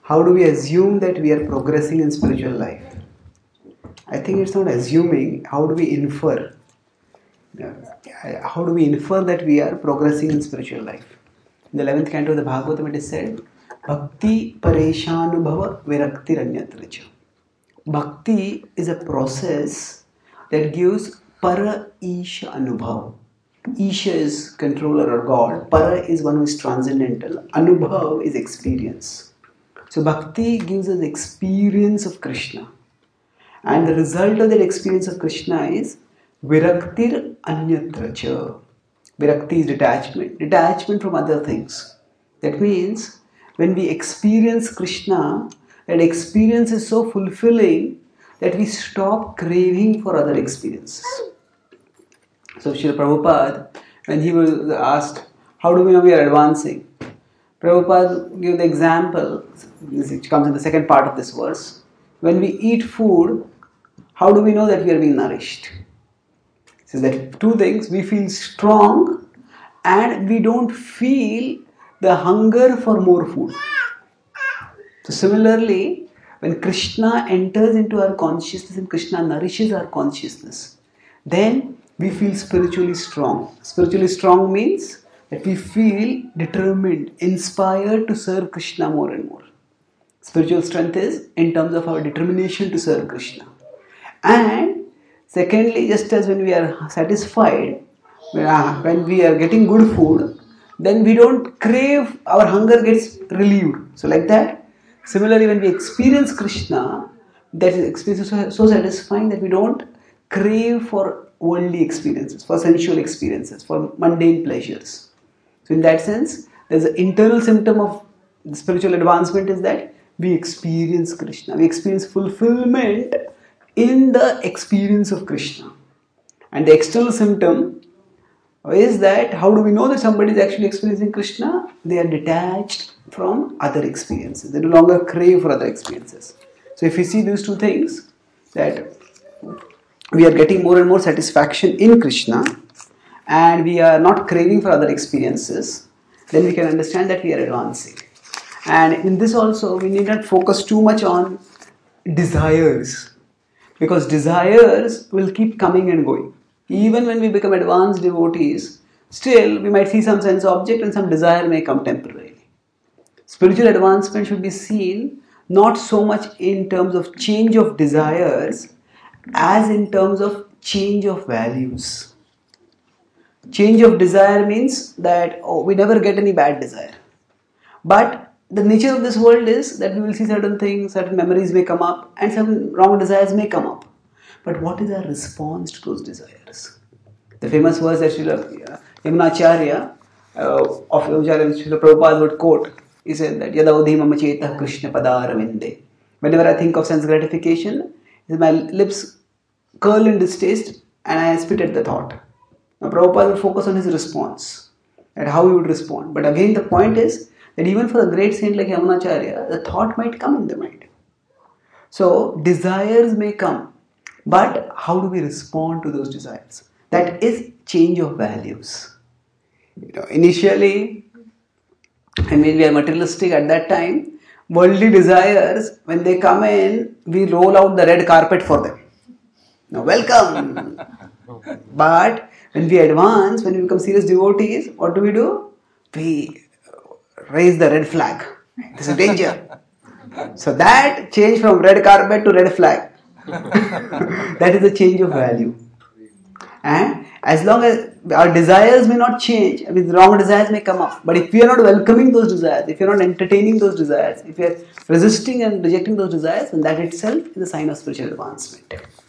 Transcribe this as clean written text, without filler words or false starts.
how do we assume that we are progressing in spiritual life? I think it's not assuming. How do we infer? How do we infer that we are progressing in spiritual life? In the 11th canto of the Bhagavatam, it is said, Bhakti Pareshanubhava Virakti Ranyatracha. Bhakti is a process that gives Para Isha Anubhav. Isha is controller or God. Para is one who is transcendental. Anubhav is experience. So Bhakti gives us experience of Krishna. And the result of that experience of Krishna is Viraktir Anyatracha. Virakti is detachment. Detachment from other things. That means when we experience Krishna, that experience is so fulfilling that we stop craving for other experiences. So Srila Prabhupada, when he was asked, how do we know we are advancing? Prabhupada gave the example, which comes in the second part of this verse. When we eat food, how do we know that we are being nourished? He says that two things, we feel strong and we don't feel the hunger for more food. So similarly, when Krishna enters into our consciousness and Krishna nourishes our consciousness, then we feel spiritually strong. Spiritually strong means that we feel determined, inspired to serve Krishna more and more. Spiritual strength is in terms of our determination to serve Krishna. And secondly, just as when we are satisfied, when we are getting good food, then we don't crave, our hunger gets relieved. So like that, similarly when we experience Krishna, that experience is so satisfying that we don't crave for worldly experiences, for sensual experiences, for mundane pleasures. So in that sense, there's an internal symptom of the spiritual advancement is that we experience Krishna. We experience fulfillment in the experience of Krishna. And the external symptom is that how do we know that somebody is actually experiencing Krishna? They are detached from other experiences. They no longer crave for other experiences. So if we see these two things, that we are getting more and more satisfaction in Krishna and we are not craving for other experiences, then we can understand that we are advancing. And in this also, we need not focus too much on desires, because desires will keep coming and going. Even when we become advanced devotees, still we might see some sense object and some desire may come temporarily. Spiritual advancement should be seen not so much in terms of change of desires as in terms of change of values. Change of desire means that we never get any bad desire. But the nature of this world is that we will see certain things, certain memories may come up and some wrong desires may come up. But what is our response to those desires? The famous verse that Srila Yamunacharya of Srila Prabhupada would quote, he said that Yadaudhi mama chetah Krishna padaravinde. Whenever I think of sense gratification, my lips curl in distaste and I spit at the thought. Now Prabhupada would focus on his response, at how he would respond. But again the point is that even for a great saint like Yamunacharya, the thought might come in the mind. So desires may come, but how do we respond to those desires? That is change of values. Initially, when we are materialistic at that time, worldly desires, when they come in, we roll out the red carpet for them. Now, welcome. But when we advance, when we become serious devotees, what do? We raise the red flag. This is danger. So that change from red carpet to red flag, that is a change of value. And as long as our desires may not change, I mean, the wrong desires may come up. But if we are not welcoming those desires, if we are not entertaining those desires, if we are resisting and rejecting those desires, then that itself is a sign of spiritual advancement.